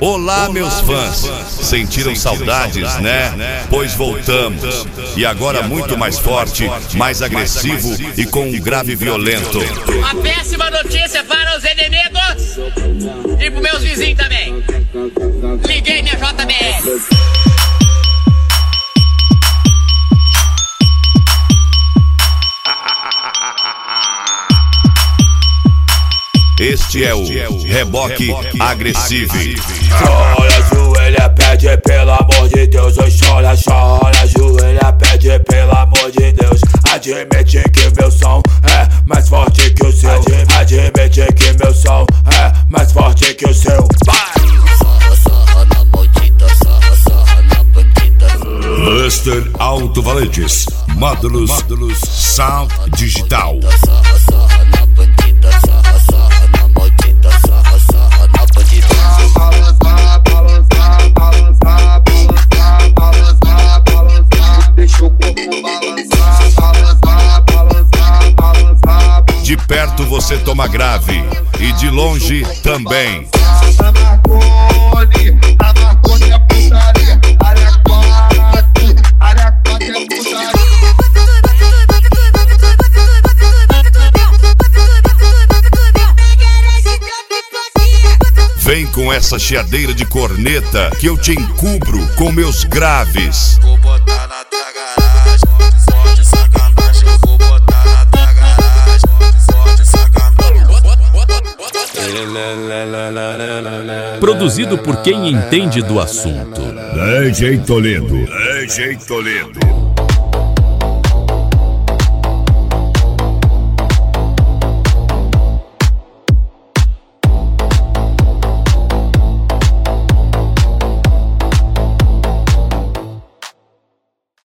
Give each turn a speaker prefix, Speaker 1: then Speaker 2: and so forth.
Speaker 1: Olá, meus fãs. Sentiram saudades, né? Pois voltamos. E agora muito mais forte, mais agressivo e com um grave violento.
Speaker 2: Uma péssima notícia para os inimigos e para meus vizinhos também. Liguei minha JBL.
Speaker 1: Este é o Reboque Agressivo.
Speaker 3: Chora, ajoelha, pede pelo amor de Deus. Oi, chora, chora, ajoelha, pede pelo amor de Deus. Admite que meu som é mais forte que o seu. Admite que meu som é mais forte que o seu.
Speaker 4: Sarra na maldita, sarra na bandida.
Speaker 5: Buster Alto Valentis, módulos Sound Digital.
Speaker 4: Sarra na bandida, sarra na maldita, sarra na bandida.
Speaker 6: Balançar, deixa o corpo balançar.
Speaker 1: De perto você toma grave e de longe também.
Speaker 6: A Marconi é putaria. Área 4 é putaria.
Speaker 1: Vem com essa chiadeira de corneta que eu te encubro com meus graves.
Speaker 3: Vou botar na tua garagem, forte sacanagem. Vou botar na tua garagem, forte sacanagem.
Speaker 7: Produzido por quem entende do assunto.
Speaker 5: DJ Toledo.